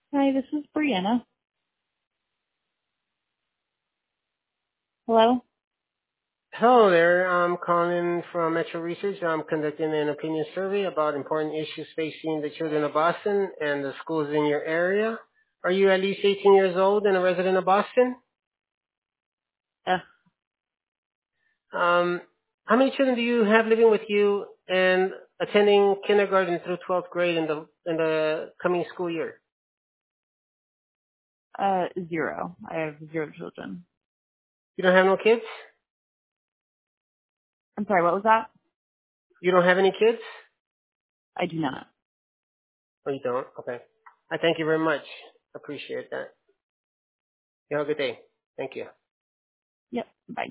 Hi, this is Brianna. Hello? Hello there. I'm calling from Metro Research. I'm conducting an opinion survey about important issues facing the children of Boston and the schools in your area. Are you at least 18 years old and a resident of Boston? Uh, Um, how many children do you have living with you and attending kindergarten through 12th grade in the coming school year? 0. I have 0 children. You don't have no kids? I'm sorry, what was that? You don't have any kids? I do not. Oh, you don't? Okay. I thank you very much. Appreciate that. You have a good day. Thank you. Yep, bye.